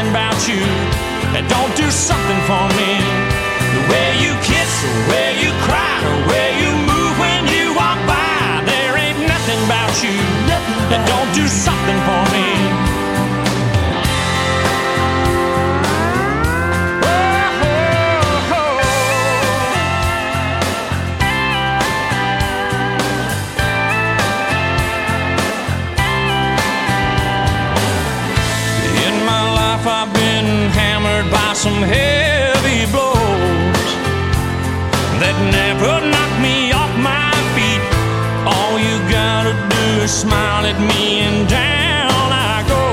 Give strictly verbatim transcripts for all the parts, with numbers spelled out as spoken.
nothing about you that don't do something for me. The way you kiss, the way you cry, the way you move when you walk by. There ain't nothing about you that don't do something for me. I've been hammered by some heavy blows that never knocked me off my feet. All you gotta do is smile at me and down I go.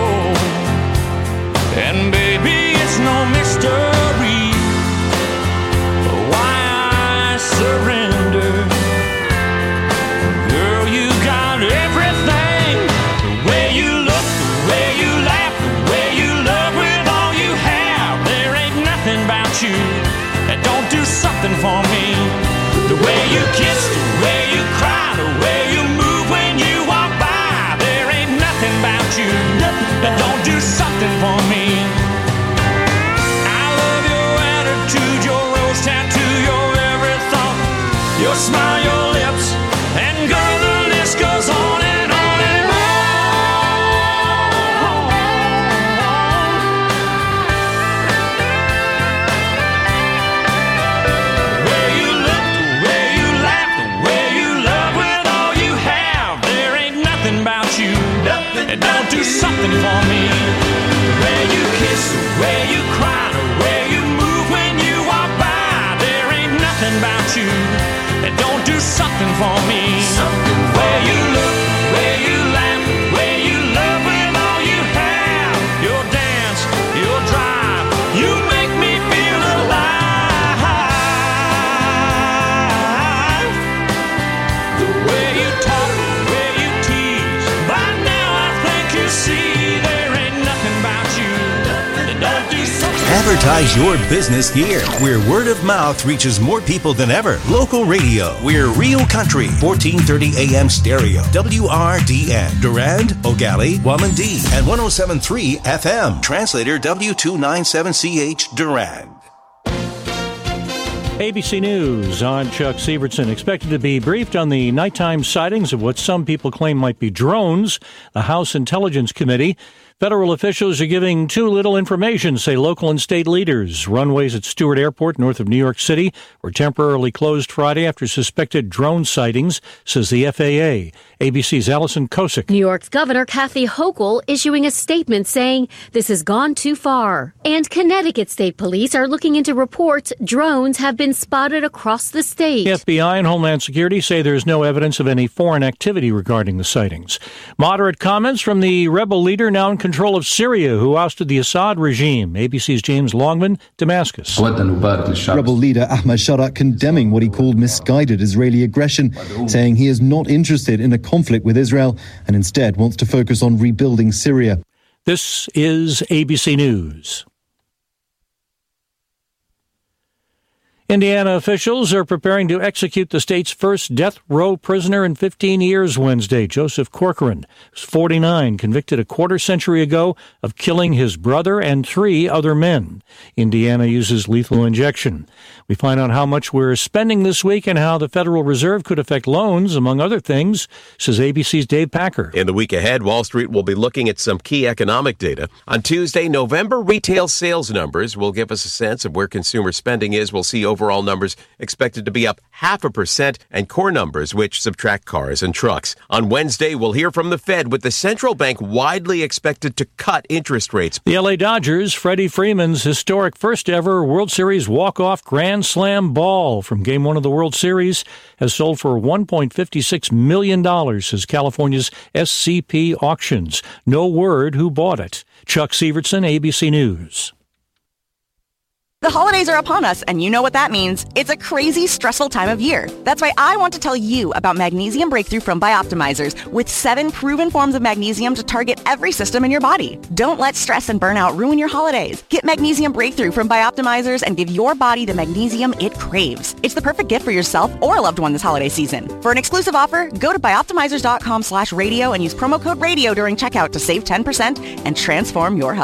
And baby, it's no mystery why I surrender. Girl, you got everything. The way you look, the way you laugh, the way you love with all you have. There ain't nothing about you that don't do something for me. The way you kiss, the way you cry, the way you move when you walk by. There ain't nothing about you that don't do something for me. I love your attitude, your rose tattoo, your every thought, your smile, your lips, and girl, the list goes on and on and on. The way you look, the way you laugh, the way you love with all you have. There ain't nothing about you that don't do something for me. The way you kiss, the way you cry, the way you move when you walk by. There ain't nothing about you that don't do something for me. Something the way you look, the way you laugh, the way you love with all you have. Your dance, your drive, you make me feel alive. The way you talk, the way you tease, by now I think you see there ain't nothing about you that don't do something. Advertise your business here, where word of mouth reaches more people than ever. Local radio, we're Real Country, fourteen thirty A M stereo, W R D N, Durand, Ogali, Wamandee, and one oh seven point three F M. Translator W two ninety-seven C H, Durand. A B C News, I'm Chuck Sievertson. Expected to be briefed on the nighttime sightings of what some people claim might be drones. The House Intelligence Committee. Federal officials are giving too little information, say local and state leaders. Runways at Stewart Airport, north of New York City, were temporarily closed Friday after suspected drone sightings, says the F A A. A B C's Allison Kosick. New York's Governor Kathy Hochul issuing a statement saying this has gone too far. And Connecticut State Police are looking into reports drones have been spotted across the state. The F B I and Homeland Security say there's no evidence of any foreign activity regarding the sightings. Moderate comments from the rebel leader now in control of Syria, who ousted the Assad regime. A B C's James Longman, Damascus. Rebel leader Ahmad Sharat condemning what he called misguided Israeli aggression, saying he is not interested in a conflict with Israel and instead wants to focus on rebuilding Syria. This is A B C News. Indiana officials are preparing to execute the state's first death row prisoner in fifteen years Wednesday. Joseph Corcoran was forty-nine, convicted a quarter century ago of killing his brother and three other men. Indiana uses lethal injection. We find out how much we're spending this week and how the Federal Reserve could affect loans, among other things, says A B C's Dave Packer. In the week ahead, Wall Street will be looking at some key economic data. On Tuesday, November retail sales numbers will give us a sense of where consumer spending is. We'll see overall numbers expected to be up half a percent, and core numbers, which subtract cars and trucks. On Wednesday, we'll hear from the Fed, with the central bank widely expected to cut interest rates. The L A Dodgers, Freddie Freeman's historic first-ever World Series walk-off Grand Slam ball from Game one of the World Series has sold for one point five six million dollars, says California's S C P Auctions. No word who bought it. Chuck Sievertson, A B C News. The holidays are upon us, and you know what that means. It's a crazy, stressful time of year. That's why I want to tell you about Magnesium Breakthrough from Bioptimizers, with seven proven forms of magnesium to target every system in your body. Don't let stress and burnout ruin your holidays. Get Magnesium Breakthrough from Bioptimizers and give your body the magnesium it craves. It's the perfect gift for yourself or a loved one this holiday season. For an exclusive offer, go to bioptimizers.com slash radio and use promo code radio during checkout to save ten percent and transform your health.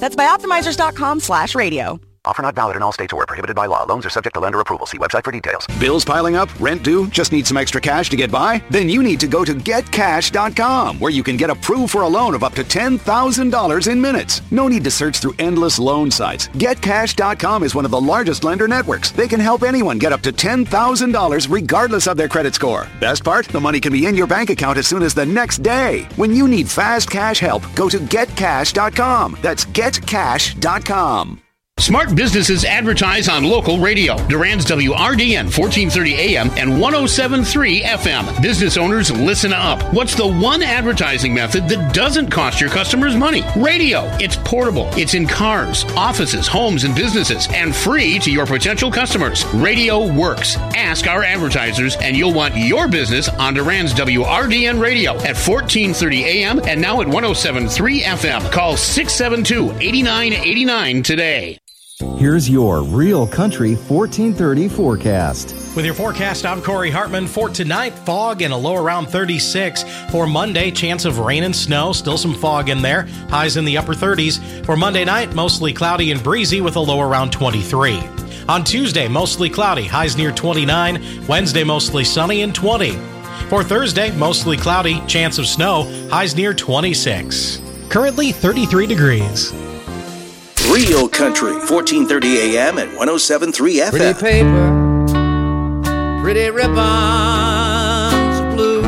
That's bioptimizers.com slash radio. Offer not valid in all states or prohibited by law. Loans are subject to lender approval. See website for details. Bills piling up? Rent due? Just need some extra cash to get by? Then you need to go to get cash dot com, where you can get approved for a loan of up to ten thousand dollars in minutes. No need to search through endless loan sites. get cash dot com is one of the largest lender networks. They can help anyone get up to ten thousand dollars regardless of their credit score. Best part? The money can be in your bank account as soon as the next day. When you need fast cash help, go to get cash dot com. That's get cash dot com. Smart businesses advertise on local radio. Durand's W R D N fourteen thirty A M and one oh seven point three F M. Business owners, listen up. What's the one advertising method that doesn't cost your customers money? Radio. It's portable. It's in cars, offices, homes, and businesses, and free to your potential customers. Radio works. Ask our advertisers, and you'll want your business on Durand's W R D N radio at fourteen thirty A M and now at one oh seven point three F M. Call six seven two, eight nine eight nine today. Here's your Real Country fourteen thirty forecast. With your forecast, I'm Corey Hartman. For tonight, fog and a low around thirty-six. For Monday, chance of rain and snow. Still some fog in there. Highs in the upper thirties. For Monday night, mostly cloudy and breezy with a low around twenty-three. On Tuesday, mostly cloudy. Highs near twenty-nine. Wednesday, mostly sunny and twenty. For Thursday, mostly cloudy. Chance of snow. Highs near twenty-six. Currently thirty-three degrees. Real Country, fourteen thirty A M and one oh seven point three F M. Pretty paper, pretty ribbons of blue.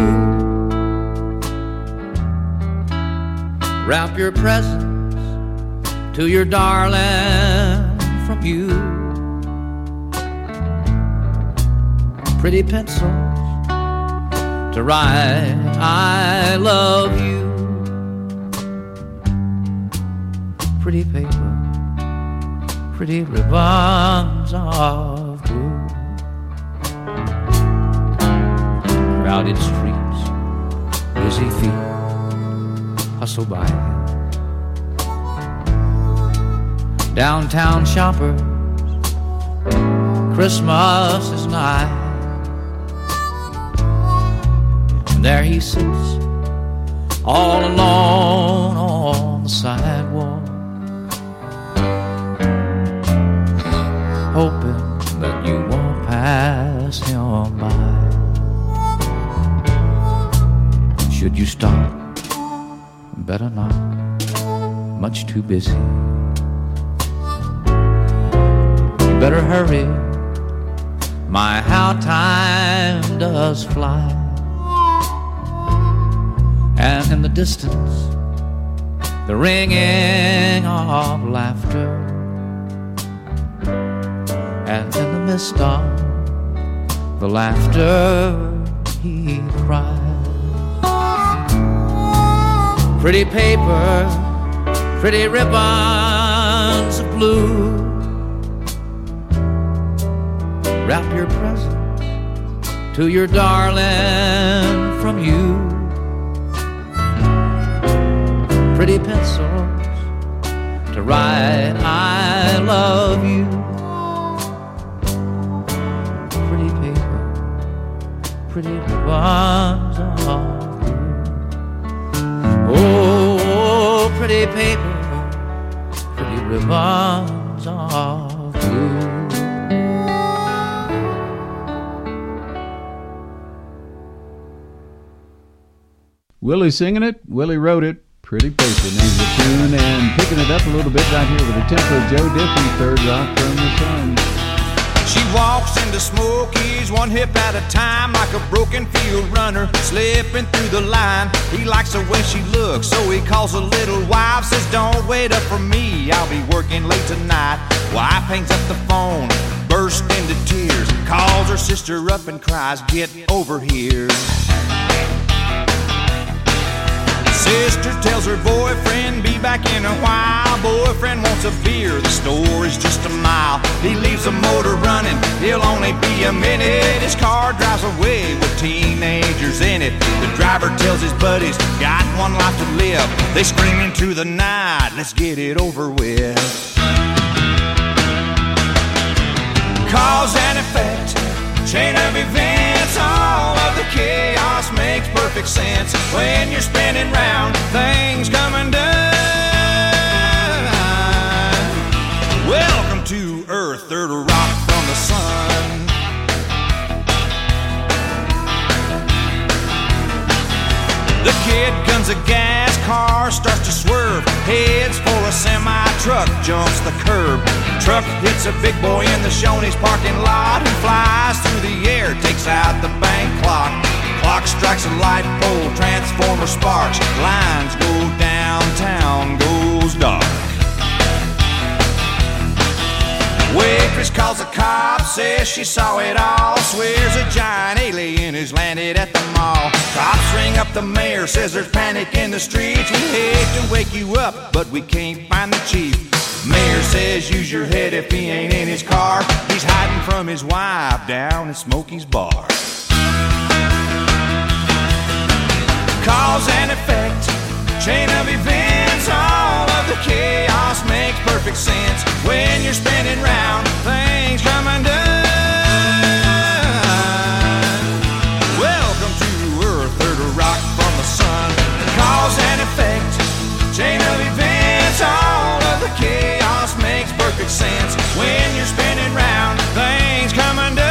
Wrap your presents to your darling from you. Pretty pencils to write I love you. Pretty paper, pretty ribbons of blue. Crowded streets, busy feet hustle by. Downtown shoppers, Christmas is nigh. And there he sits, all alone on the sidewalk, hoping that you won't pass him by. Should you stop? Better not, much too busy. You better hurry, my how time does fly. And in the distance, the ringing of laughter, and in the midst of the laughter he cries. Pretty paper, pretty ribbons of blue. Wrap your present to your darling from you. Pretty pencils to write I love you. Pretty paper, pretty ribbons of blue. Oh, pretty paper, pretty ribbons of blue. Willie singing it, Willie wrote it. Pretty paper names the tune, and picking it up a little bit right here with the tempo, Joe Diffie, Third Rock from the Sun. She walks into Smokies one hip at a time, like a broken field runner slipping through the line. He likes the way she looks, so he calls a little wife, says don't wait up for me, I'll be working late tonight. Wife hangs up the phone, bursts into tears, calls her sister up and cries, get over here. Sister tells her boyfriend, be back in a while. Boyfriend wants a beer, the store is just a mile. He leaves the motor running, he'll only be a minute. His car drives away with teenagers in it. The driver tells his buddies, got one life to live. They scream into the night, let's get it over with. Cause and effect, chain of events, all of the chaos makes perfect sense. When you're spinning round, things come undone. earth, they're the rock from the sun. The kid guns a gas car, starts to swerve, heads for a semi-truck, jumps the curb. Truck hits a big boy in the Shoney's parking lot and flies through the air, takes out the bank clock. Clock strikes a light pole, transformer sparks, lines go downtown, goes dark. Waitress calls the cops, says she saw it all, swears a giant alien has landed at the mall. Cops ring up the mayor, says there's panic in the streets. We hate to wake you up, but we can't find the chief. Mayor says use your head if he ain't in his car. He's hiding from his wife down at Smokey's bar. Cause and effect, chain of events, all of the chaos makes perfect sense. When you're spinning round, things come undone. Welcome to Earth, or to rock from the sun. Cause and effect, chain of events, all of the chaos makes perfect sense. When you're spinning round, things come undone.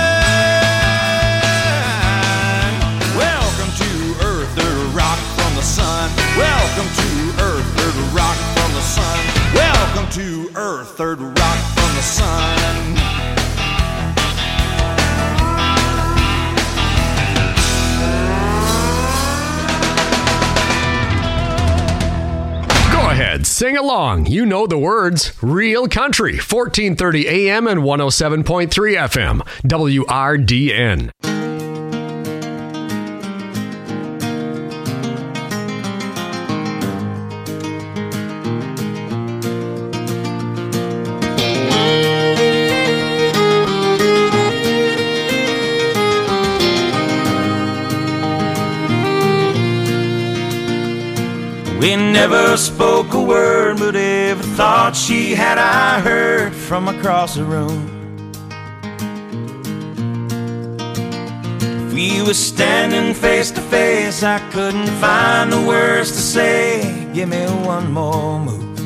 Welcome to Earth, or to rock from the sun. Welcome to Earth, or to rock from the sun. Welcome to Earth, third rock from the sun. Go ahead, sing along. You know the words. Real Country, fourteen thirty A M and one oh seven point three F M, W R D N. We never spoke a word, but every thought she had I heard from across the room. If we were standing face to face, I couldn't find the words to say. Give me one more move.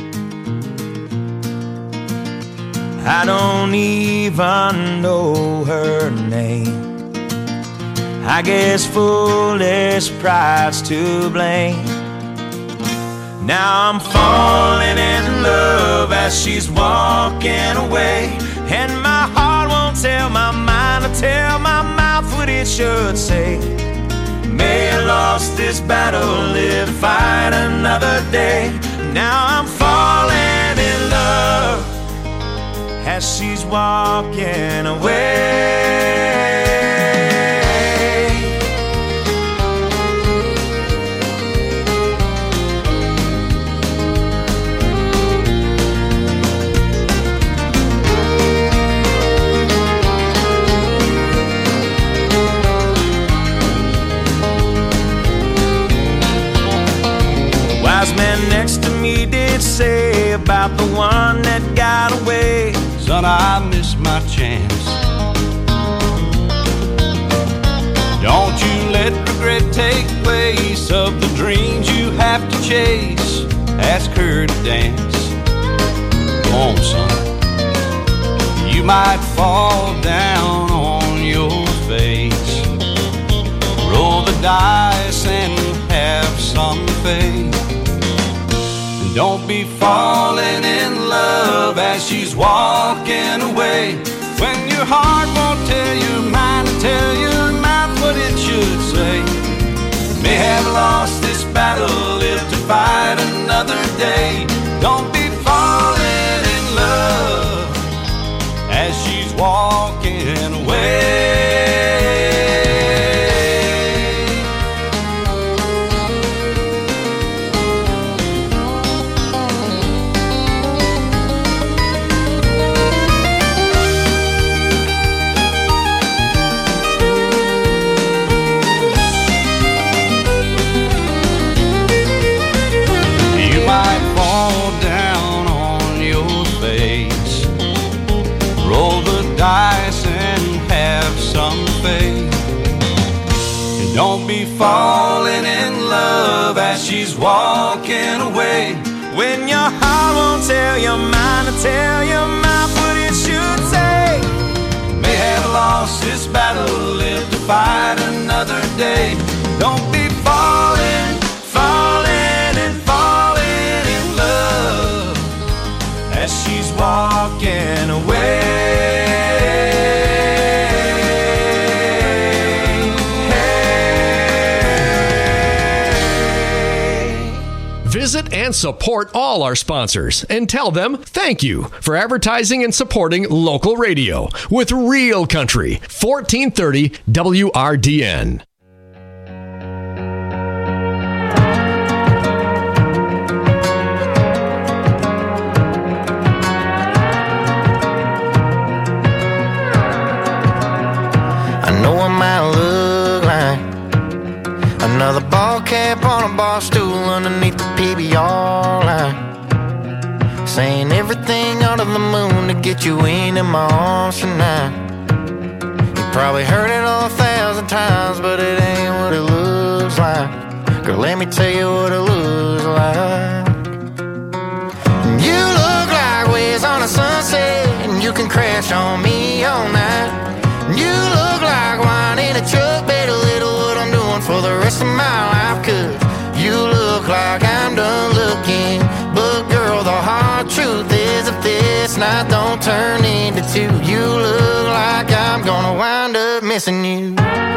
I don't even know her name. I guess foolish pride's to blame. Now I'm falling in love as she's walking away, and my heart won't tell my mind or tell my mouth what it should say. May I lost this battle, live to fight another day. Now I'm falling in love as she's walking away. Wise man next to me did say about the one that got away, son, I missed my chance. Don't you let regret take place of the dreams you have to chase. Ask her to dance. Come on, son. You might fall down on your face. Roll the dice and have some faith. Don't be falling in love as she's walking away, when your heart won't tell your mind and tell your mouth what it should say. May have lost this battle, live to fight another day. Don't be falling in love as she's walking away. Dice and have some faith. And don't be falling in love as she's walking away, when your heart won't tell your mind to tell your mouth what it this battle, live to fight another day. Don't be falling, falling and falling in love as she's walking away. Visit and support all our sponsors and tell them thank you for advertising and supporting local radio with Real Country, fourteen thirty W R D N. I know I might look like another ball cap on a bar stool underneath the P B R line, saying everything under the moon to get you into my arms tonight. You probably heard it all a thousand times, but it ain't what it looks like. Girl, let me tell you what it looks like. You look like waves on a sunset, and you can crash on me all night. You look like wine in a truck, better little what I'm doing for the rest of my life. Cause you look like I'm done looking, but girl, the hard truth is if this night don't turn into two, you look like I'm gonna wind up missing you.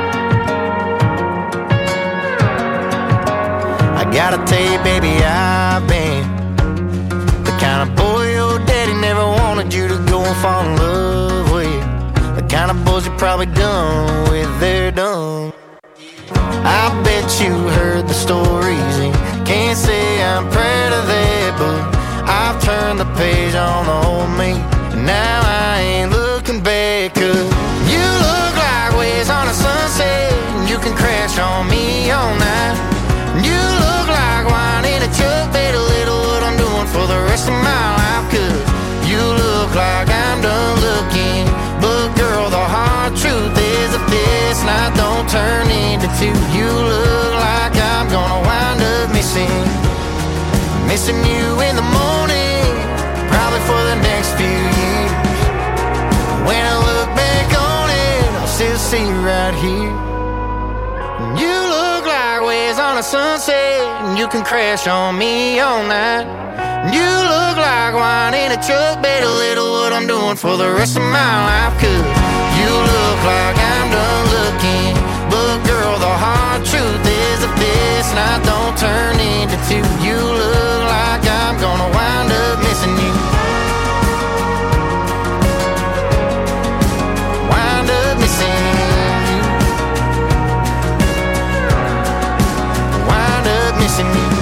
I gotta tell you, baby, I've been the kind of boy your daddy never wanted you to go and fall in love with. The kind of boys you probably done with, they're done. I bet you heard the stories and can't say I'm proud of that, but I've turned the page on the old me, and now I ain't looking back. Cause you look like waves on a sunset, and you can crash on me all night. You look like wine in a truck, better little what I'm doing for the rest of my life. Cause you look like I'm done looking, but girl, the hard truth is if this night don't turn into two, you look like I'm gonna wind up missing, missing you in the morning, probably for the next few years. When I look back on it, I'll still see you right here. You look like waves on a sunset, and you can crash on me all night. You look like wine in a truck, better little what I'm doing for the rest of my life. Cause you look like I'm done looking, but girl, the hard truth is if this night don't turn into two, you look like I'm gonna wind up missing you. Wind up missing you. Wind up missing you.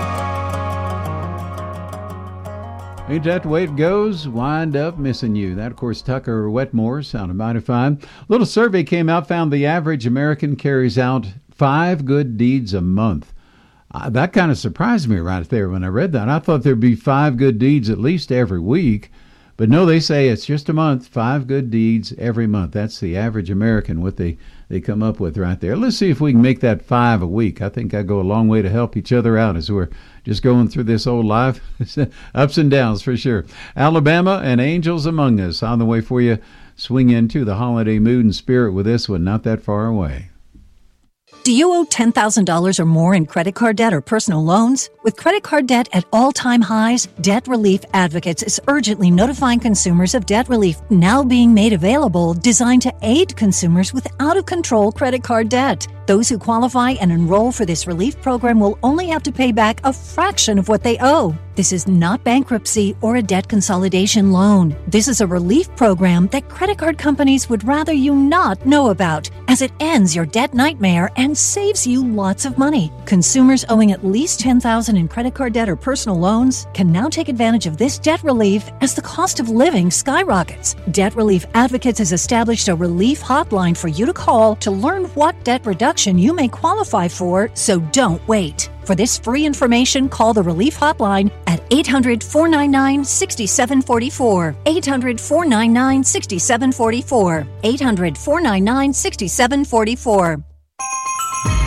Ain't that the way it goes? Wind up missing you. That, of course, Tucker Wetmore, sounded mighty fine. Little survey came out, found the average American carries out five good deeds a month. Uh, that kind of surprised me right there when I read that. I thought there'd be five good deeds at least every week. But no, they say it's just a month, five good deeds every month. That's the average American, what they, they come up with right there. Let's see if we can make that five a week. I think I go a long way to help each other out as we're just going through this old life. Ups and downs for sure. Alabama and Angels Among Us on the way for you. Swing into the holiday mood and spirit with this one, not that far away. Do you owe ten thousand dollars or more in credit card debt or personal loans? With credit card debt at all-time highs, Debt Relief Advocates is urgently notifying consumers of debt relief now being made available, designed to aid consumers with out-of-control credit card debt. Those who qualify and enroll for this relief program will only have to pay back a fraction of what they owe. This is not bankruptcy or a debt consolidation loan. This is a relief program that credit card companies would rather you not know about, as it ends your debt nightmare and saves you lots of money. Consumers owing at least ten thousand dollars in credit card debt or personal loans can now take advantage of this debt relief as the cost of living skyrockets. Debt Relief Advocates has established a relief hotline for you to call to learn what debt reduction you may qualify for, so don't wait. For this free information, call the Relief Hotline at eight hundred, four nine nine, six seven four four, eight hundred, four nine nine, six seven four four, eight hundred, four nine nine, six seven four four.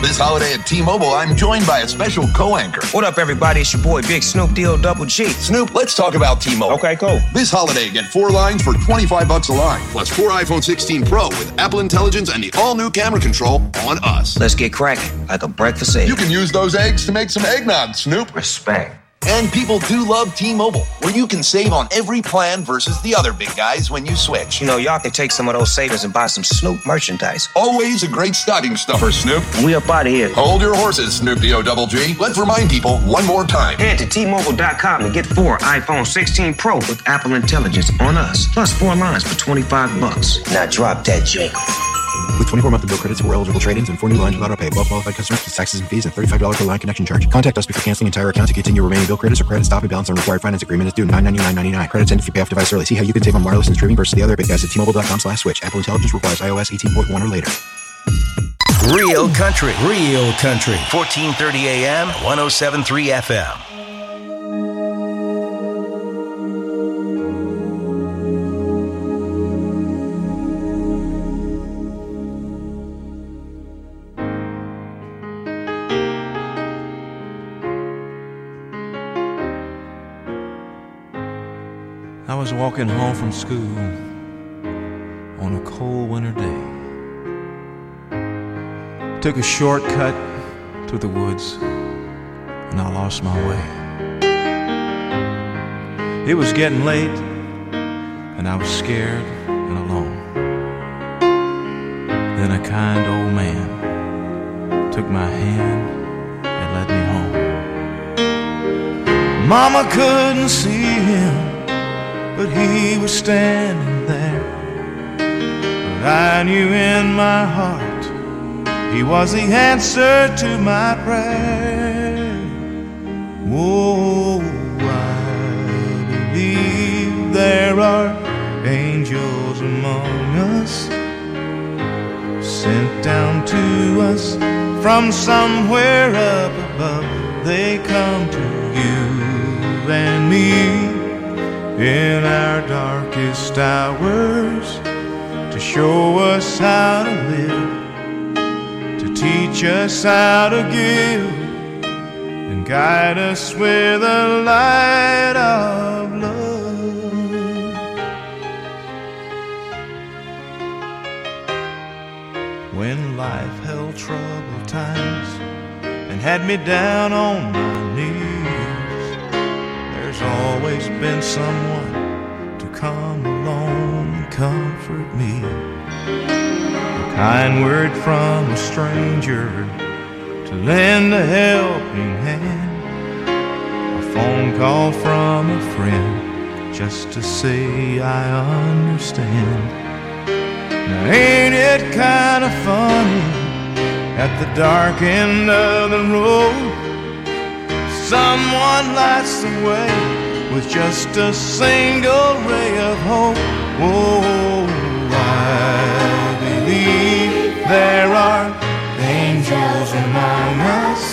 This holiday at T-Mobile, I'm joined by a special co-anchor. What up, everybody? It's your boy, Big Snoop D O Double G. Snoop, let's talk about T-Mobile. Okay, cool. This holiday, get four lines for twenty-five bucks a line, plus four iPhone sixteen Pro with Apple Intelligence and the all-new camera control on us. Let's get cracking, like a breakfast egg. You can use those eggs to make some eggnog, Snoop. Respect. And people do love T-Mobile, where you can save on every plan versus the other big guys when you switch. You know, y'all can take some of those savings and buy some Snoop merchandise. Always a great stocking stuffer, Snoop. And we up out of here. Hold your horses, Snoop D O Double G. Let's remind people one more time. Head to T Mobile dot com and get four iPhone sixteen Pro with Apple Intelligence on us, plus four lines for twenty-five bucks. Now drop that jingle. With twenty-four monthly bill credits for eligible trade-ins and four new lines without auto pay. Well qualified customers plus taxes and fees and thirty-five dollars per line connection charge. Contact us before canceling entire account to continue remaining bill credits or credit stop and balance on required finance agreement is due nine ninety-nine ninety-nine. Credits end if you pay off device early. See how you can save on wireless and streaming versus the other big guys at T Mobile dot com slash switch. Apple Intelligence requires iOS eighteen point one or later. Real country. Real country. fourteen thirty A M, one oh seven point three F M. I was walking home from school on a cold winter day. Took a shortcut through the woods and I lost my way. It was getting late and I was scared and alone. Then a kind old man took my hand and led me home. Mama couldn't see him, but he was standing there. But I knew in my heart he was the answer to my prayer. Oh, I believe there are angels among us, sent down to us from somewhere up above. They come to you and me in our darkest hours to show us how to live, to teach us how to give, and guide us with a light of love. When life held troubled times and had me down on my knees, there's always been someone to come along and comfort me. A kind word from a stranger to lend a helping hand, a phone call from a friend just to say I understand. Now ain't it kind of funny, at the dark end of the road someone lights the way with just a single ray of hope. Oh, I believe there are angels among us,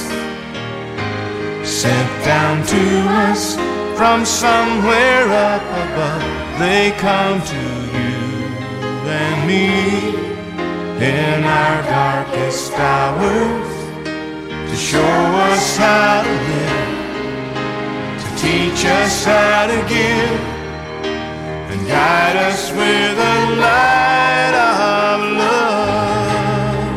sent down to us from somewhere up above. They come to you and me in our darkest hours to show us how to live, teach us how to give, and guide us with a light of love.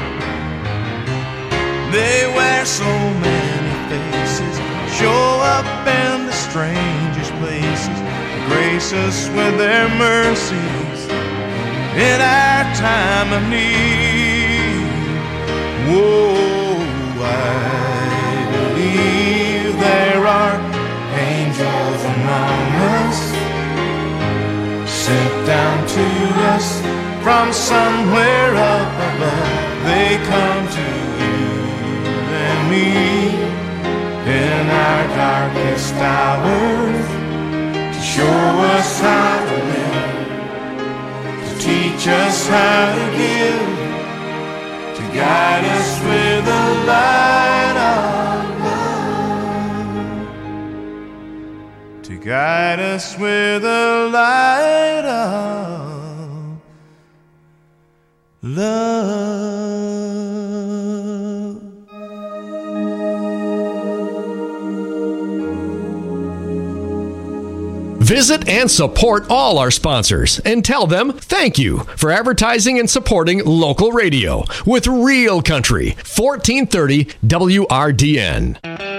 They wear so many faces, show up in the strangest places, grace us with their mercies in our time of need. Whoa, I believe there are angels among us, sent down to us from somewhere up above. They come to you and me in our darkest hours to show us how to live, to teach us how to give, to guide us with a light of to guide us with a light of love. Visit and support all our sponsors and tell them thank you for advertising and supporting local radio with Real Country, fourteen thirty W R D N.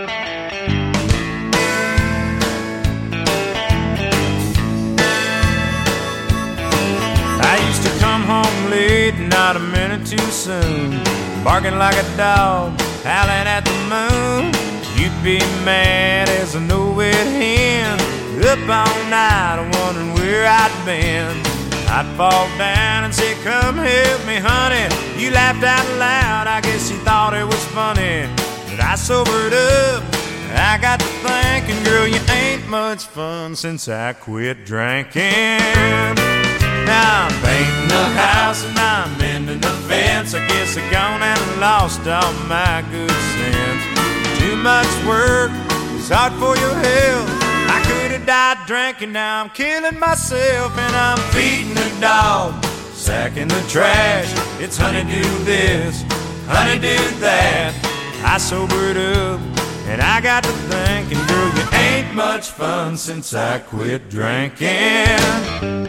I used to come home late, not a minute too soon, barking like a dog, howling at the moon. You'd be mad as a no-wit hen, up all night wondering where I'd been. I'd fall down and say, come help me, honey. You laughed out loud, I guess you thought it was funny. But I sobered up, I got to thinking, girl, you ain't much fun since I quit drinking. Now I'm painting the house and I'm mending the fence. I guess I gone and lost all my good sense. Too much work, it's hard for your health. I could have died drinking, now I'm killing myself. And I'm feeding the dog, sacking the trash. It's honey do this, honey do that. I sobered up and I got to thinking, girl, you ain't much fun since I quit drinking.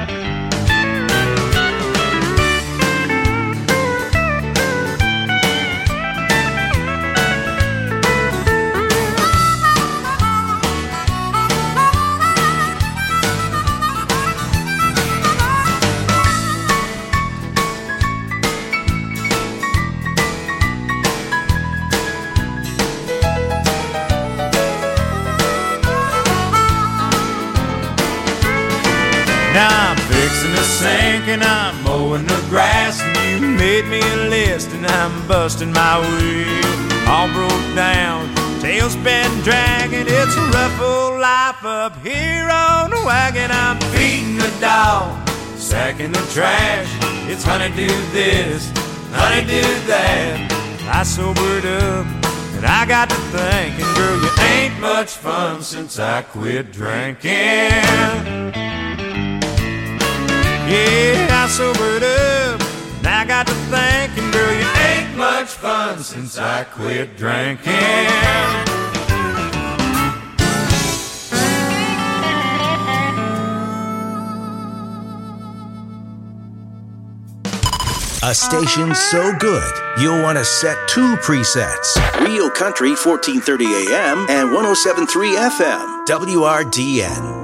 Now I'm fixing the sink and I'm mowing the grass, and you made me a list and I'm busting my wheel. All broke down, tail's been dragging. It's a rough old life up here on the wagon. I'm feeding the dog, sacking the trash. It's honey do this, honey do that. I sobered up and I got to thinking, girl, you ain't much fun since I quit drinking. Yeah, I sobered up, and I got to thinking, girl, you ain't much fun since I quit drinking. A station so good, you'll want to set two presets. Real Country, fourteen thirty A M and one oh seven point three F M, W R D N.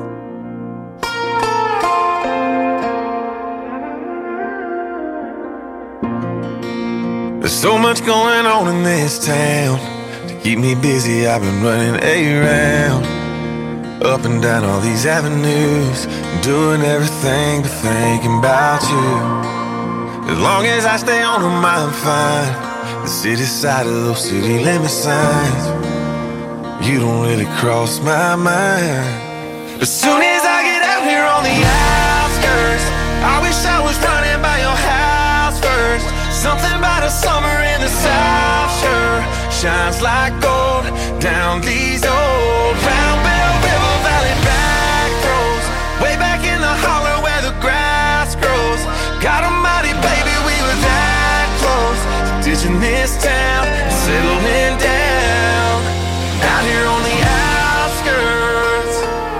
There's so much going on in this town. To keep me busy, I've been running around, up and down all these avenues, doing everything but thinking about you. As long as I stay on them, I'm fine. The city side of those city limit signs, you don't really cross my mind. As soon as I get out here on the outskirts, I wish I was running by your house first. Something about a summer in the South sure shines like gold down these old Round Bell River Valley back roads, way back in the holler where the grass grows. God almighty, baby, we were that close to ditching this town and settling down out here on the outskirts.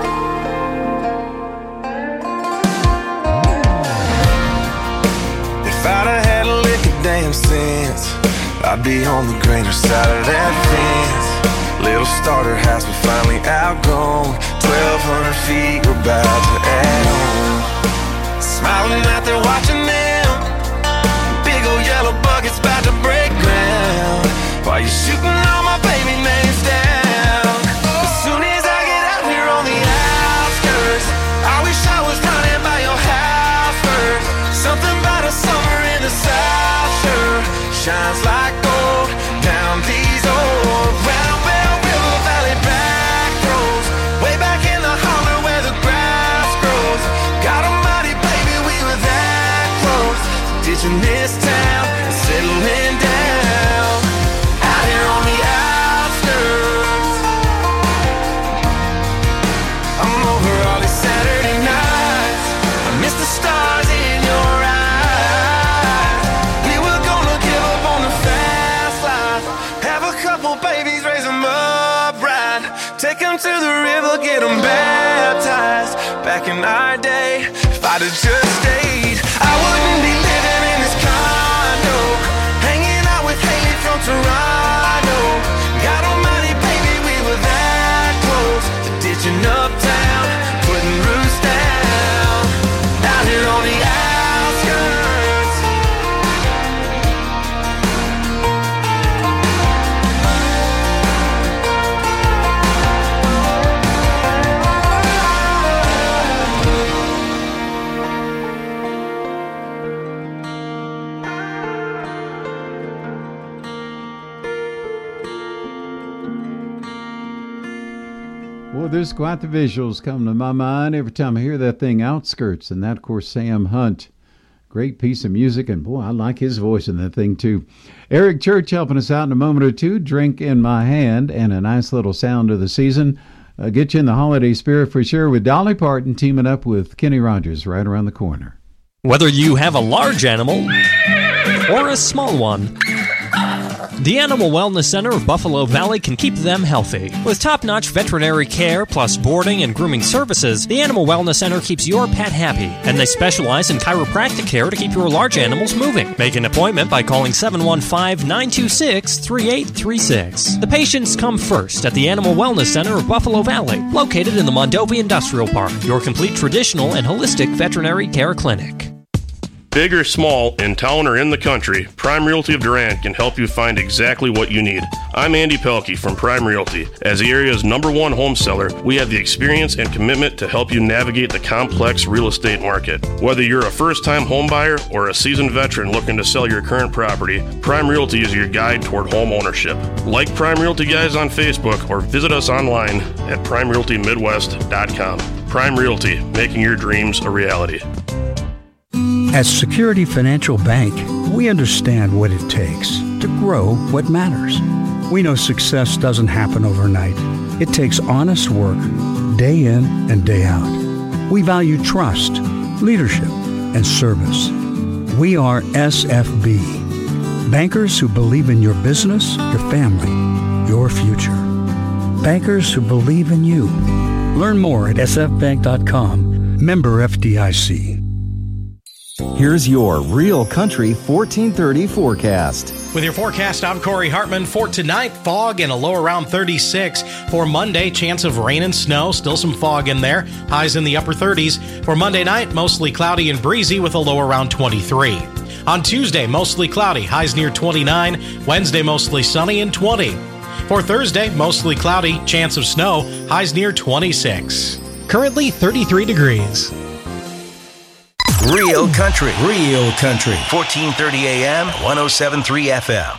If I'd have had a lick of damn sense, I'd be on the greener side of that fence. Little starter house, but finally outgrown. Twelve hundred feet, we're about to add on. Smiling out there watching them, big old yellow buckets about to break ground, while you're shooting all my baby names down. As soon as I get out here on the outskirts, I wish I was running by your house first. Something about a summer in the South sure shines like gold down these old Round Bell River Valley back roads, way back in the holler where the grass grows. God almighty, baby, we were that close to ditching this town and settling down out here on the outskirts. I'm over all these Saturday nights, I miss the stars in your eyes. We were gonna give up on the fast life, have a couple babies, raise them up right, take them to the river, get them baptized. back in our day. If I'd have just stayed, I wouldn't be living in this condo, hanging out with Haley from Toronto. God almighty, baby, we were that close to ditching uptown, putting roots down, out here on the outskirts. Well, there's quite the visuals come to my mind every time I hear that thing, Outskirts, and that, of course, Sam Hunt. Great piece of music, and boy, I like his voice in that thing, too. Eric Church helping us out in a moment or two. Drink in My Hand, and a nice little sound of the season. Uh, get you in the holiday spirit for sure with Dolly Parton teaming up with Kenny Rogers right around the corner. Whether you have a large animal or a small one, the Animal Wellness Center of Buffalo Valley can keep them healthy. With top-notch veterinary care plus boarding and grooming services, the Animal Wellness Center keeps your pet happy, and they specialize in chiropractic care to keep your large animals moving. Make an appointment by calling seven one five, nine two six, three eight three six. The patients come first at the Animal Wellness Center of Buffalo Valley, located in the Mondovi Industrial Park, your complete traditional and holistic veterinary care clinic. Big or small, in town or in the country, Prime Realty of Durant can help you find exactly what you need. I'm Andy Pelkey from Prime Realty. As the area's number one home seller, we have the experience and commitment to help you navigate the complex real estate market. Whether you're a first-time home buyer or a seasoned veteran looking to sell your current property, Prime Realty is your guide toward home ownership. Like Prime Realty Guys on Facebook or visit us online at prime realty midwest dot com. Prime Realty, making your dreams a reality. At Security Financial Bank, we understand what it takes to grow what matters. We know success doesn't happen overnight. It takes honest work, day in and day out. We value trust, leadership, and service. We are S F B, bankers who believe in your business, your family, your future. Bankers who believe in you. Learn more at s f bank dot com. Member F D I C. Here's your Real Country fourteen thirty forecast. With your forecast, I'm Corey Hartman. For tonight, fog and a low around thirty-six. For Monday, chance of rain and snow. Still some fog in there. Highs in the upper thirties. For Monday night, mostly cloudy and breezy with a low around twenty-three. On Tuesday, mostly cloudy. Highs near twenty-nine. Wednesday, mostly sunny and twenty. For Thursday, mostly cloudy. Chance of snow. Highs near twenty-six. Currently thirty-three degrees. Real Country. Real Country. fourteen thirty A M, one oh seven point three F M.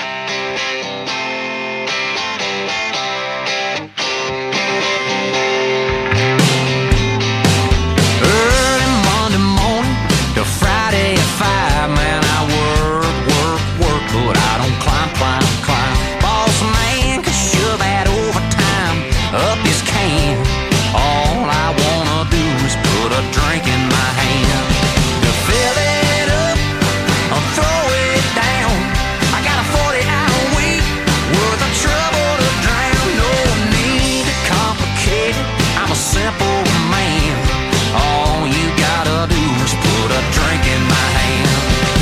Early Monday morning to Friday at five, man, I work, work, work, but I don't climb, climb, climb. Boss man can shove that overtime up his can. All I wanna do is put a drink in my hand. Fill it up, or throw it down. I got a forty-hour week worth of trouble to drown. No need to complicate it, I'm a simple man. All you gotta do is put a drink in my hand.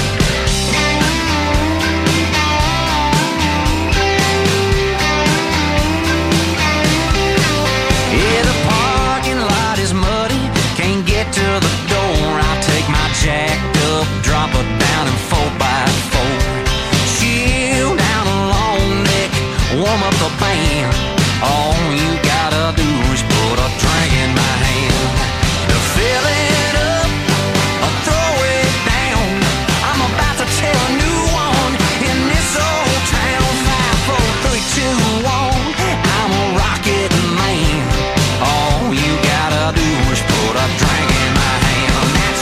Yeah, the parking lot is muddy, can't get to the door. I take my jacked up, drop her down in four by four. Chill down a long neck, warm up the band. All you gotta do is put a drink in my hand. To fill it up, or throw it down. I'm about to tell a new one in this old town. Five, four, three, two, one. I'm a rocket man. All you gotta do is put a drink in my hand. That's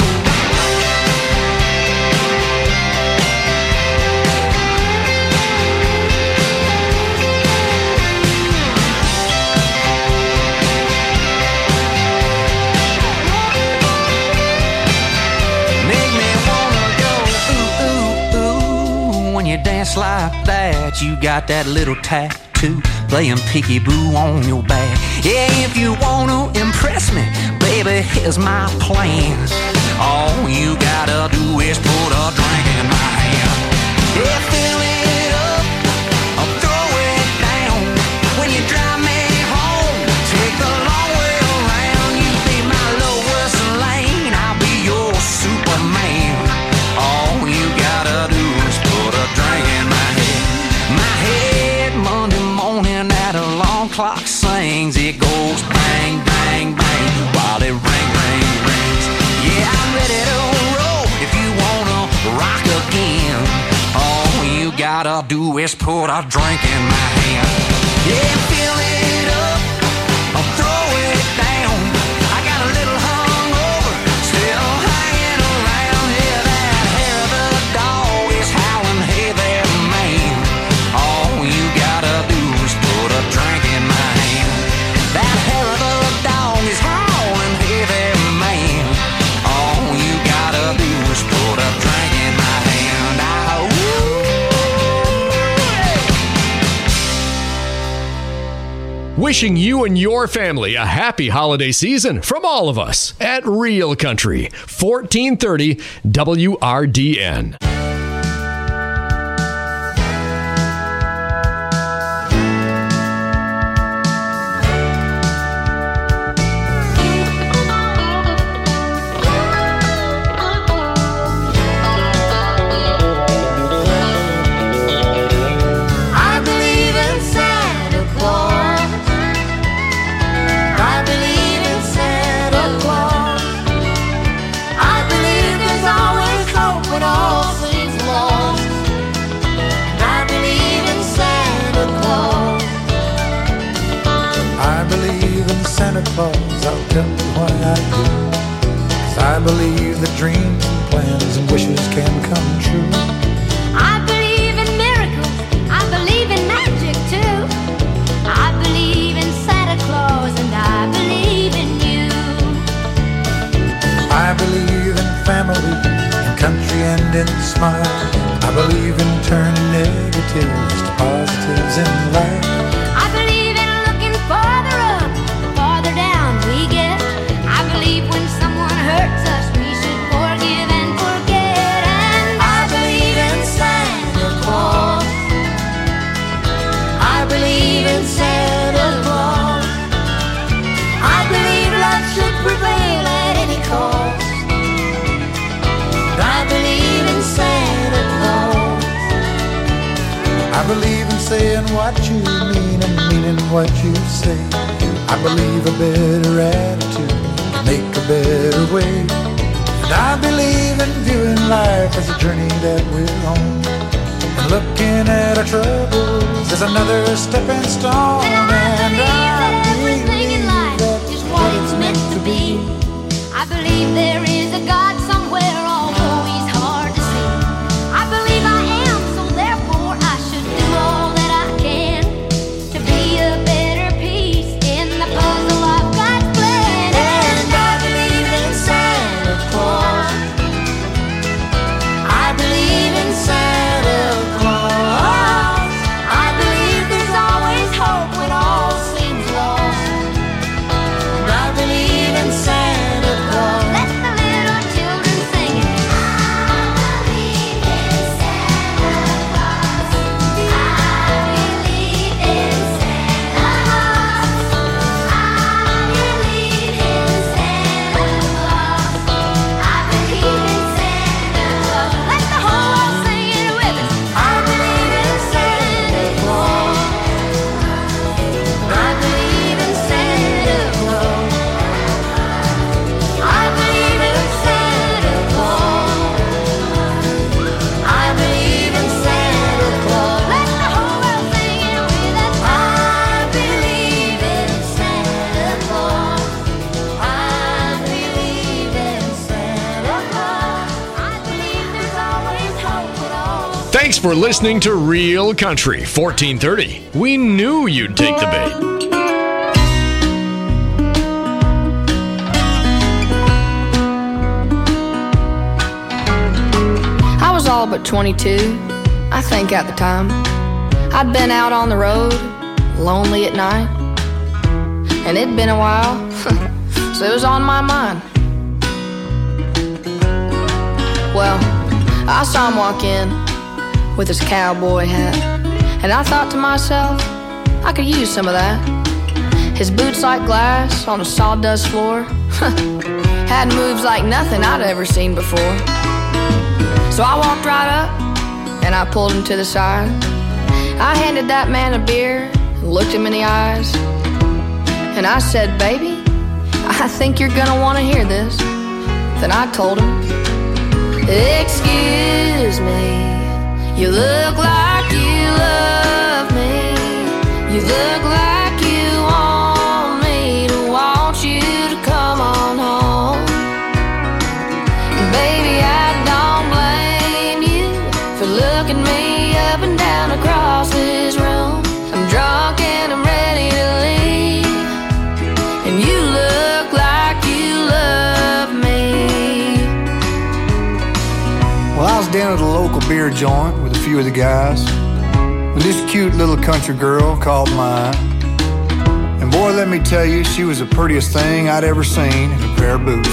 make me wanna go ooh, ooh, ooh. When you dance like that, you got that little tattoo playing peekaboo on your back. Yeah, if you wanna impress me, baby, baby, here's my plan. All you gotta do is put a drink in my hand. Yeah, fill it up, or throw it down. When you drive me home, take the long way around. You be my lowest lane, I'll be your Superman. All you gotta do is put a drink in my head. My head, Monday morning at alarm clock sings. It goes bang, bang, bang, while it ring, ring, rings. Yeah, I'm ready to roll if you wanna rock again. All you gotta do is put a drink in my hand. Yeah, fill it up or throw it down. I got a little hungover, still hanging around. Yeah, that hair of the dog is howling, hey there, man. All you gotta do is put a drink in my hand. That hair of the dog is howling, hey there, man. All you gotta do is put a drink in my hand. Ah, Wishing you and your family a happy holiday season from all of us at Real Country, fourteen thirty W R D N. Santa Claus, I'll tell you why I do. 'Cause I believe that dreams and plans and wishes can come true. I believe in miracles, I believe in magic too. I believe in Santa Claus and I believe in you. I believe in family, in country and in smiles. I believe in turning negatives to positives in life. I believe in looking farther up, the farther down we get. I believe when someone hurts us, we should forgive and forget. And I believe in Santa Claus. I believe in Santa Claus. I believe love should prevail at any cost. I believe in Santa Claus. I believe in saying what you mean and meaning what you say. I believe a better attitude can make a better way. And I believe in viewing life as a journey that we're on, and looking at our troubles as another stepping stone. And I believe that is what it's meant to be. I believe there is a God somewhere, although he's hard to see. I believe I am, so therefore I should do all that I can to be a better piece in the puzzle of God's plan. And I believe in Santa Claus. I believe in Santa Claus. I believe there's always hope when all seems lost. And I believe in Santa Claus. Let the little children sing it. I believe in Santa Claus. I believe in Santa Claus. I believe in Santa Claus. I believe in Santa Claus. Let the whole world sing it with us. I believe in Santa Claus. I believe in Santa Claus. I believe in Santa Claus. I believe in Santa Claus. Let the whole world sing it with us. I believe in Santa Claus. I believe in Santa Claus. I believe there's always hope at all. Thanks for listening to Real Country fourteen thirty. We knew you'd take the bait. I was all but twenty-two, I think at the time. I'd been out on the road, lonely at night. And it'd been a while so it was on my mind. Well, I saw him walk in with his cowboy hat, and I thought to myself, I could use some of that. His boots like glass on a sawdust floor had moves like nothing I'd ever seen before. So I walked right up and I pulled him to the side. I handed that man a beer and looked him in the eyes, and I said, baby, I think you're gonna want to hear this. Then I told him, excuse me, you look like you love me. You look like you want me to want you to come on home. Baby, I don't blame you for looking me up and down across this room. I'm drunk and I'm ready to leave, and you look like you love me. Well, I was down at a local beer joint with a few of the guys when this cute little country girl called mine. And boy, let me tell you, she was the prettiest thing I'd ever seen in a pair of boots.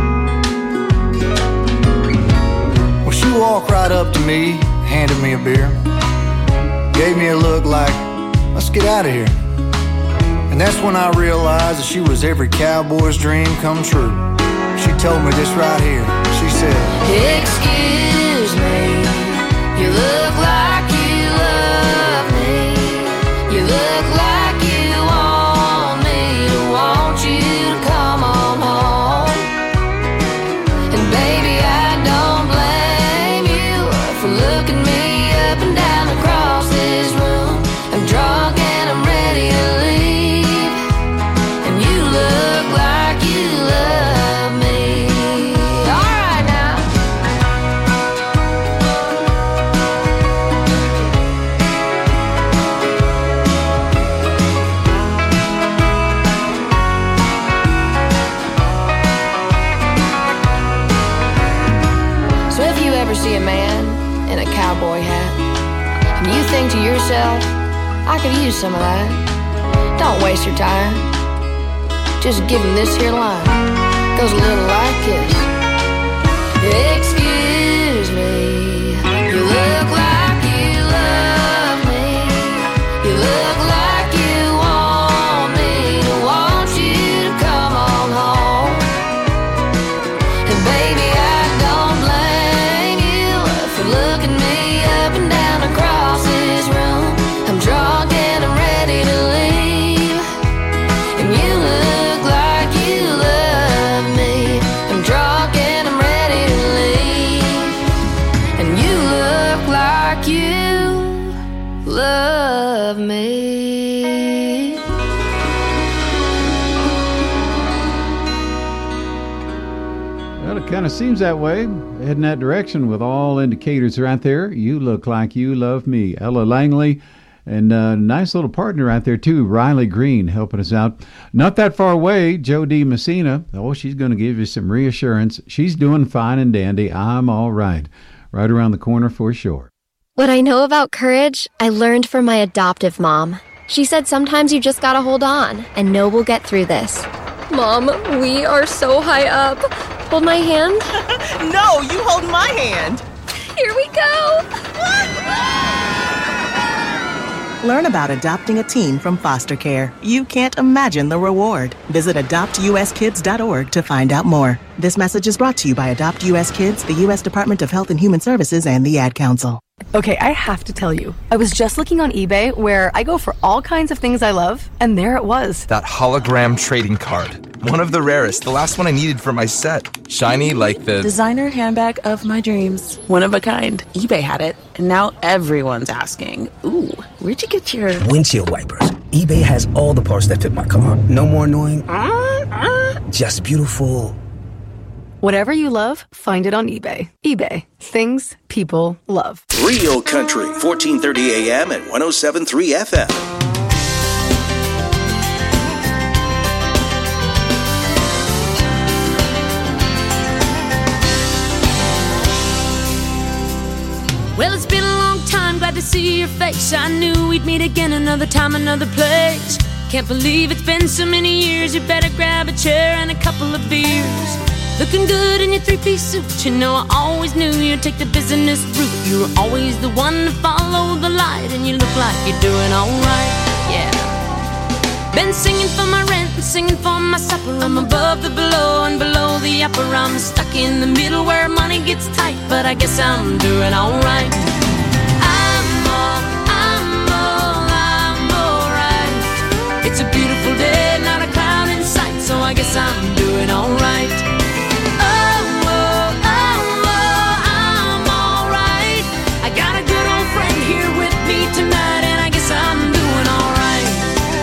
Well, she walked right up to me, handed me a beer, gave me a look like, let's get out of here. And that's when I realized that she was every cowboy's dream come true. She told me this right here. She said, excuse me, you look like you love me. You look like you want me to want you to come on home. And baby, I don't blame you for looking me up and down across this room. I'm drunk and I'm ready to leave, and you look like you love me. All right now. So if you ever see a man in a cowboy hat and you think to yourself, I could use some of that, don't waste your time. Just give him this here line. Goes a little like this. Excuse me, you look like you love me. You look like you want me to want you to come on home. And baby, I don't blame you for looking me up and down across this room. I'm drunk and I'm ready to leave, and you look like you love me. I'm drunk and I'm ready to leave, and you look like you love me. Well, it kind of seems that way. Heading that direction with all indicators right there. You look like you love me. Ella Langley, and a nice little partner out there, too, Riley Green, helping us out. Not that far away, Jody Messina. Oh, she's going to give you some reassurance. She's doing fine and dandy. I'm all right. Right around the corner for sure. What I know about courage, I learned from my adoptive mom. She said sometimes you just gotta hold on and know we'll get through this. Mom, we are so high up. Hold my hand. No, you hold my hand. Here we go. Learn about adopting a teen from foster care. You can't imagine the reward. Visit adopt u s kids dot org to find out more. This message is brought to you by Adopt U S Kids, the U S Department of Health and Human Services, and the Ad Council. Okay, I have to tell you, I was just looking on eBay where I go for all kinds of things I love, and there it was. That hologram trading card. One of the rarest, the last one I needed for my set. Shiny like the... Designer handbag of my dreams. One of a kind. eBay had it, and now everyone's asking, ooh, where'd you get your... Windshield wipers. eBay has all the parts that fit my car. No more annoying... Uh, uh. Just beautiful... Whatever you love, find it on eBay. eBay. Things people love. Real Country, fourteen thirty A M and one oh seven point three F M. Well, it's been a long time, glad to see your face. I knew we'd meet again another time, another place. Can't believe it's been so many years. You better grab a chair and a couple of beers. Looking good in your three-piece suit. You know I always knew you'd take the business route. You were always the one to follow the light, and you look like you're doing alright, yeah. Been singing for my rent and singing for my supper. I'm above the below and below the upper. I'm stuck in the middle where money gets tight, but I guess I'm doing alright. I'm all, I'm all, I'm alright. It's a beautiful day, not a cloud in sight, so I guess I'm doing alright. Oh, oh, oh, oh, I'm alright. I got a good old friend here with me tonight, and I guess I'm doing alright.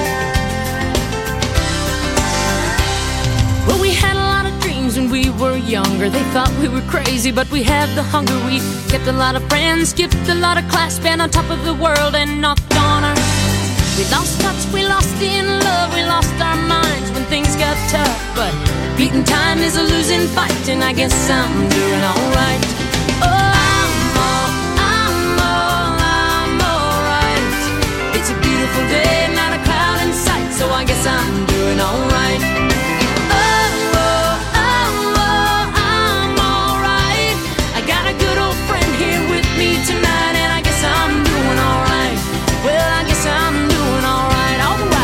Well, we had a lot of dreams when we were younger. They thought we were crazy, but we had the hunger. We kept a lot of friends, skipped a lot of class, been on top of the world and knocked on our. We lost touch, we lost in love, we lost our minds when things got tough. But beating time is a losing fight, and I guess I'm doing alright. Oh, I'm all, I'm all, I'm alright. It's a beautiful day, not a cloud in sight, so I guess I'm doing alright. Oh, oh, oh, oh, I'm alright. I got a good old friend here with me tonight, and I guess I'm doing alright. Well, I guess I'm doing alright, alright.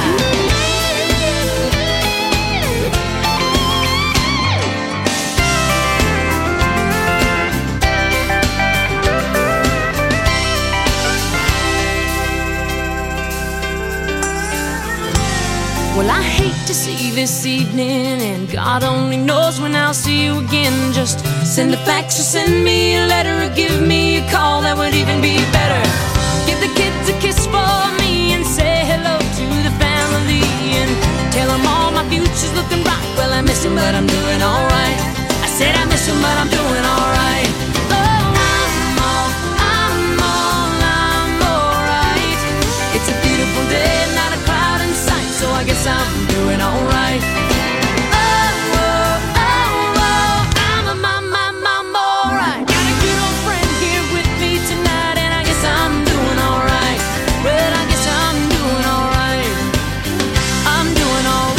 Well, I hate to see this evening, and God only knows when I'll see you again. Just send a fax or send me a letter, or give me a call, that would even be better. Give the kids a kiss for me and say hello to the family, and tell them all my future's looking bright. Well, I miss them, but I'm doing alright. I said I miss them, but I'm doing alright. Oh, I'm all, I'm all, I'm alright. It's a beautiful day, not a cloud in sight, so I guess I'm doing alright. Oh, oh, oh, oh, I'm a mom, mom, mom, alright. Got a good old friend here with me tonight, and I guess I'm doing alright. Well, I guess I'm doing alright. I'm doing alright.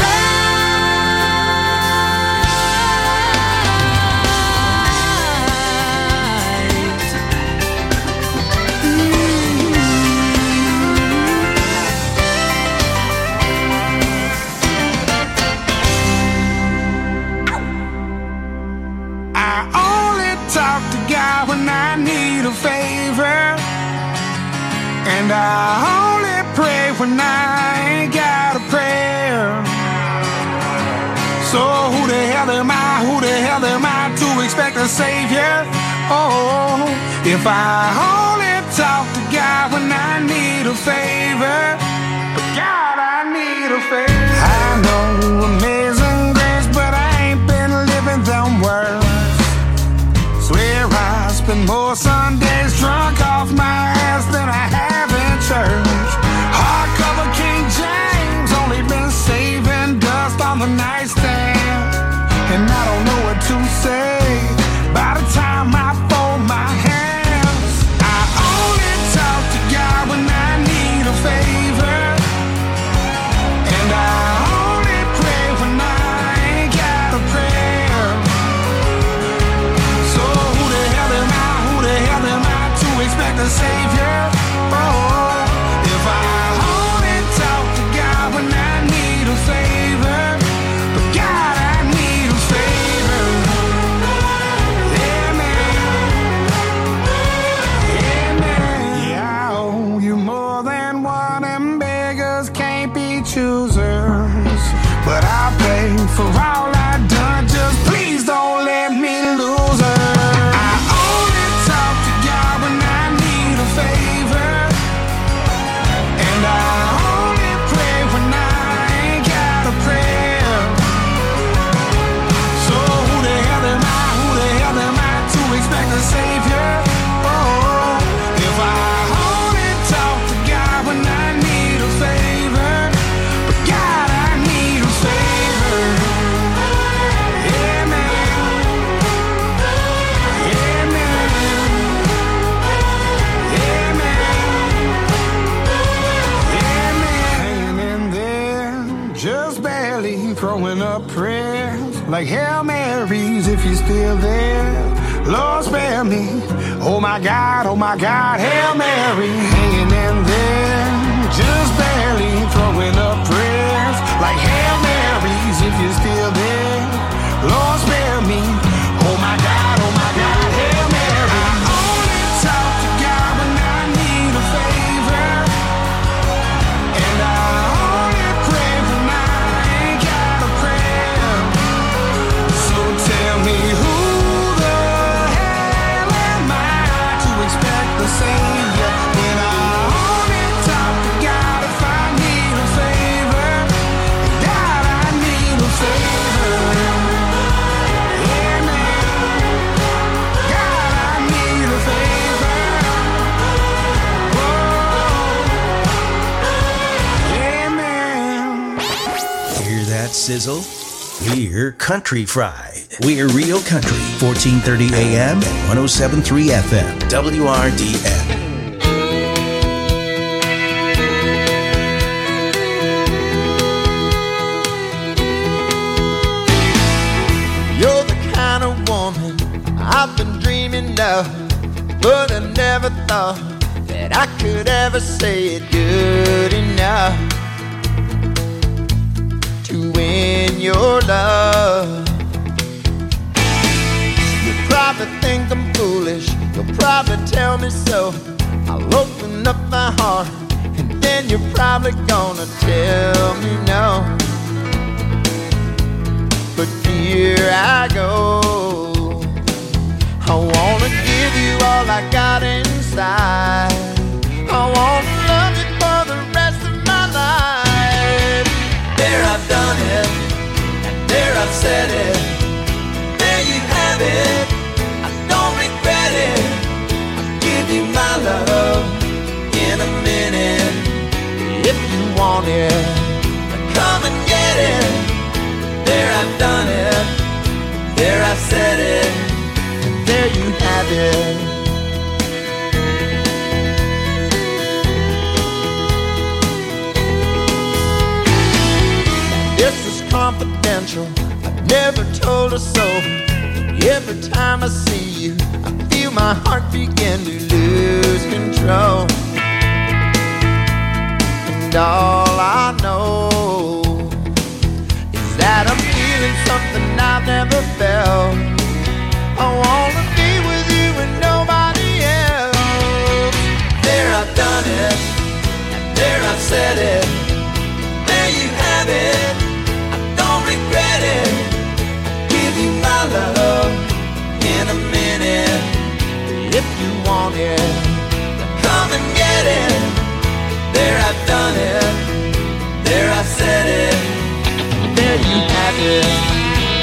I only talk to God when I need a favor, and I only pray when I ain't got a prayer. So who the hell am I, who the hell am I to expect a savior? Oh, if I only talk to God when I need a favor, God, I need a favor. I know amazing grace, but I ain't been living them words. Swear I spend more Sundays drunk off my ass than I have in church. Hardcover King James, only been saving dust on the nightstand, and I don't know what to say by the time I fold my hands. I only talk to God when I need a favor, and I only pray when I ain't got a prayer. So who the hell am I, who the hell am I to expect a savior? Oh, if I only talk to God when I need a favor, but God, I need a favor. Yeah, man. Yeah, man. Yeah, I owe you more than one, and beggars can't be choosers. But I pay for all I've done, just please don't let me lose her. I only talk to God when I need a favor. like Hail Marys if you're still there. Lord spare me. Oh my God, oh my God, Hail Mary. Hanging in there, just barely throwing up prayers like Hail Marys if you're still there. Lord spare me. Oh my God, oh my God, Hail Mary. I only talk to God when I need a favor, and I only pray when I ain't got a prayer. So tell me who the hell am I to expect the Savior when I only talk to God if I need a favor? God, I need a favor. That sizzle? We're Country Fried. We're Real Country, fourteen thirty A M and one oh seven point three F M, W R D N. You're the kind of woman I've been dreaming of, but I never thought that I could ever say it good enough to win your love. You probably think I'm foolish, you'll probably tell me so. I'll open up my heart, and then you're probably gonna tell me no. But here I go, I wanna give you all I got inside. I wanna love you for the rest of my life. There I've done it, and there I've said it. There you have it, I don't regret it. I'll give you my love in a minute. If you want it, come and get it. There I've done it, there I've said it, and there you have it. This is confidential, I never told her so. Every time I see you, I feel my heart begin to lose control. And all I know is that I'm feeling something I've never felt. I wanna be with you and nobody else. There I've done it, and there I've said it. There you have it, I don't regret it. I'll give you my love in a minute. If you want it, come and get it. There I've done it, there I've said it. There you have it.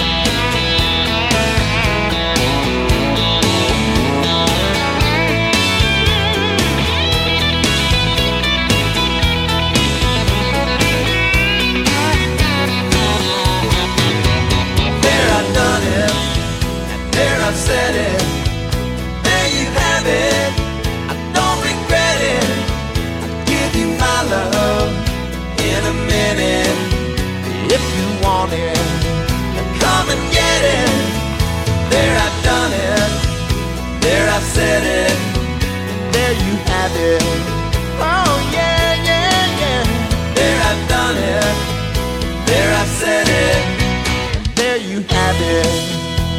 There I've done it, and there I've said it. There you have it, I don't regret it. I'll give you my love in a minute. If you want it, come and get it. There I've done it, there I've said it, there you have it. Oh yeah, yeah, yeah. There I've done it, there I've said it, there you have it.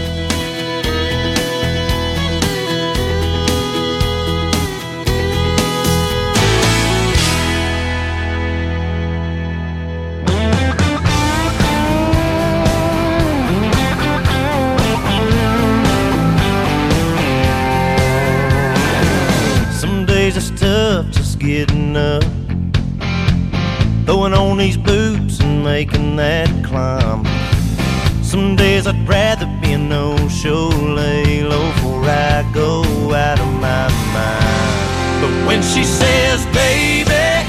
It's tough just getting up, throwing on these boots and making that climb. Some days I'd rather be a no-show, lay low before I go out of my mind. But when she says, baby,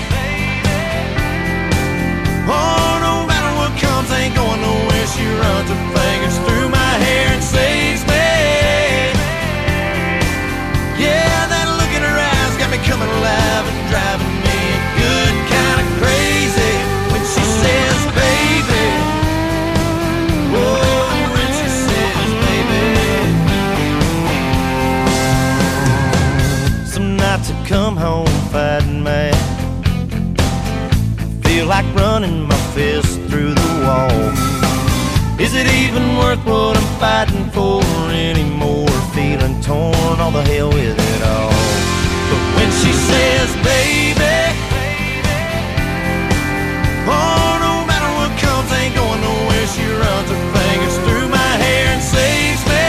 oh, no matter what comes, I ain't going nowhere. She runs her fingers through my hair and saves me. Yeah, that look in her eyes got me coming alive and driving me good kind of crazy. When she says, baby, oh, come home fighting mad. Feel like running my fist through the wall. Is it even worth what I'm fighting for anymore? Feeling torn, all the hell with it all. But when she says, baby, oh, no matter what comes, ain't going nowhere. She runs her fingers through my hair and saves me.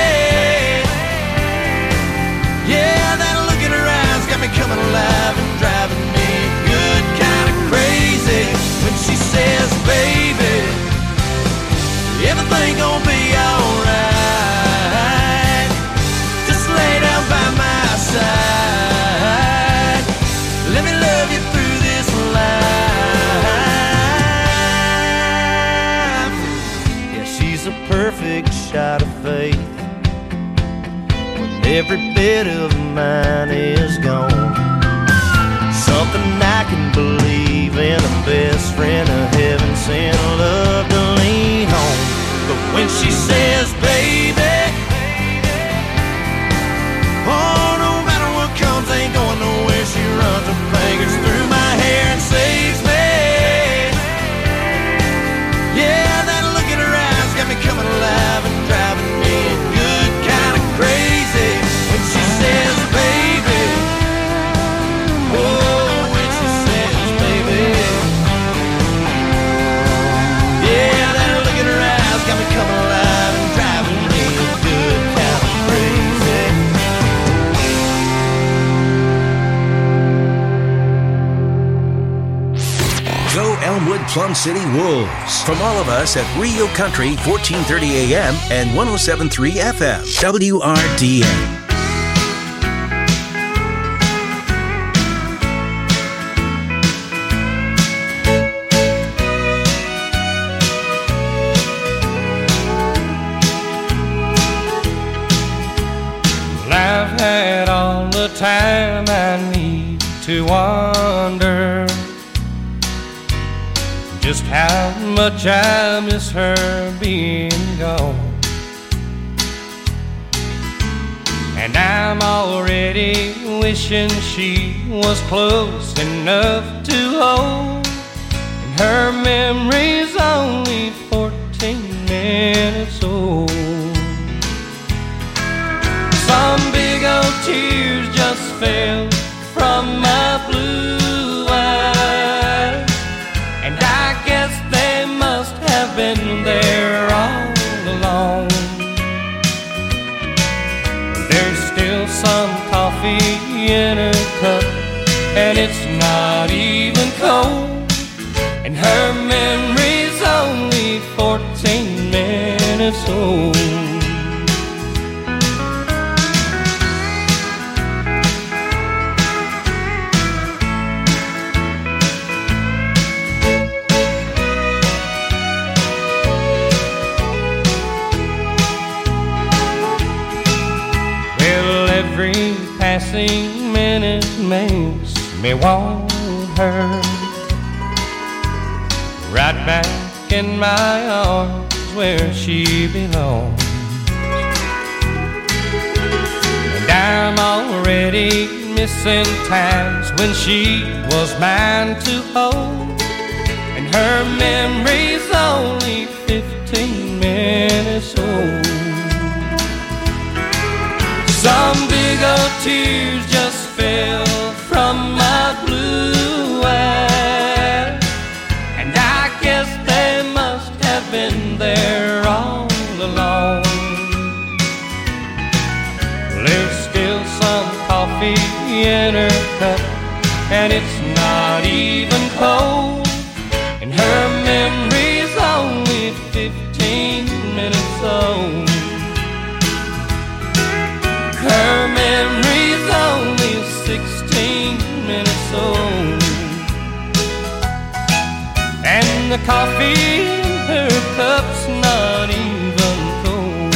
Yeah, that look in her eyes got me coming alive and driving me good kind of crazy. When she says, baby, everything gon' be alright. Just lay down by my side. Let me love you through this life. Yeah, she's a perfect shot of faith when every bit of mine is gone. Something I can believe in, a best friend, a heaven sent love to lean on. But when she says, baby, oh, no matter what comes, ain't going nowhere. She runs her fingers through my hair and saves me. Yeah, that look in her eyes got me coming alive and driving me good kind of crazy. When she says, baby, oh, when she says, baby, yeah, that look in her eyes got me coming alive and driving me good kind of crazy. Go Elmwood Plum City Wolves. From all of us at Rio Country, fourteen thirty A M and one oh seven point three F M, W R D N. I've had all the time I need to wonder just how much I miss her being gone. And I'm already wishing she was close enough to hold. And her memory's only fourteen minutes old. Some big old tears just fell from my blue eyes, and I guess they must have been there all along. There's still some coffee in her cup, and it's not even cold, and her memory's only fourteen minutes old. Every passing minute makes me want her right back in my arms where she belongs. And I'm already missing times when she was mine to hold, and her memory's only fifteen minutes old. Some big old tears just fell from my blue eyes, and I guess they must have been there all along. There's still some coffee in her cup, and it's not even cold, and her memory's only fifteen minutes old. Her memory's only sixteen minutes old, and the coffee in her cup's not even cold.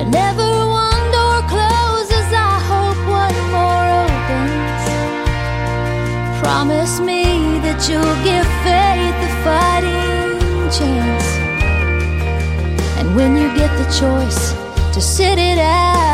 Whenever one door closes, I hope one more opens. Promise me that you'll give faith a fighting chance. And when you get the choice to sit it out,